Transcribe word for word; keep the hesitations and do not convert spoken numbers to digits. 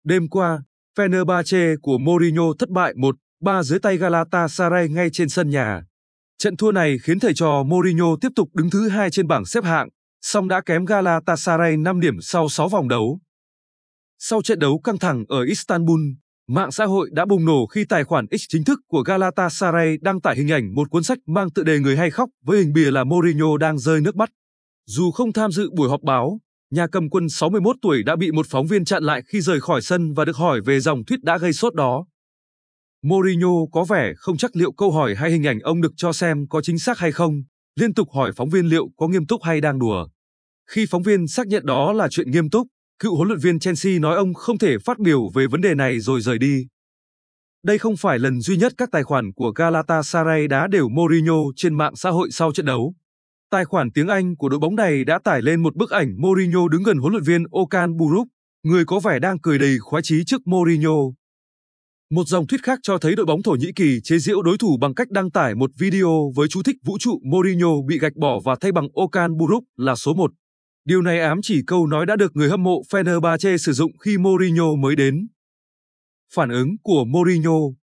Đêm qua, Fenerbahce của Mourinho thất bại một ba dưới tay Galatasaray ngay trên sân nhà. Trận thua này khiến thầy trò Mourinho tiếp tục đứng thứ hai trên bảng xếp hạng, song đã kém Galatasaray năm điểm sau sáu vòng đấu. Sau trận đấu căng thẳng ở Istanbul, mạng xã hội đã bùng nổ khi tài khoản X chính thức của Galatasaray đăng tải hình ảnh một cuốn sách mang tựa đề Người hay khóc với hình bìa là Mourinho đang rơi nước mắt. Dù không tham dự buổi họp báo, nhà cầm quân sáu mươi mốt tuổi đã bị một phóng viên chặn lại khi rời khỏi sân và được hỏi về dòng tweet đã gây sốt đó. Mourinho có vẻ không chắc liệu câu hỏi hay hình ảnh ông được cho xem có chính xác hay không, liên tục hỏi phóng viên liệu có nghiêm túc hay đang đùa. Khi phóng viên xác nhận đó là chuyện nghiêm túc, cựu huấn luyện viên Chelsea nói ông không thể phát biểu về vấn đề này rồi rời đi. Đây không phải lần duy nhất các tài khoản của Galatasaray đá đều Mourinho trên mạng xã hội sau trận đấu. Tài khoản tiếng Anh của đội bóng này đã tải lên một bức ảnh Mourinho đứng gần huấn luyện viên Okan Buruk, người có vẻ đang cười đầy khoái chí trước Mourinho. Một dòng tweet khác cho thấy đội bóng Thổ Nhĩ Kỳ chế giễu đối thủ bằng cách đăng tải một video với chú thích vũ trụ Mourinho bị gạch bỏ và thay bằng Okan Buruk là số một. Điều này ám chỉ câu nói đã được người hâm mộ Fenerbahce sử dụng khi Mourinho mới đến. Phản ứng của Mourinho.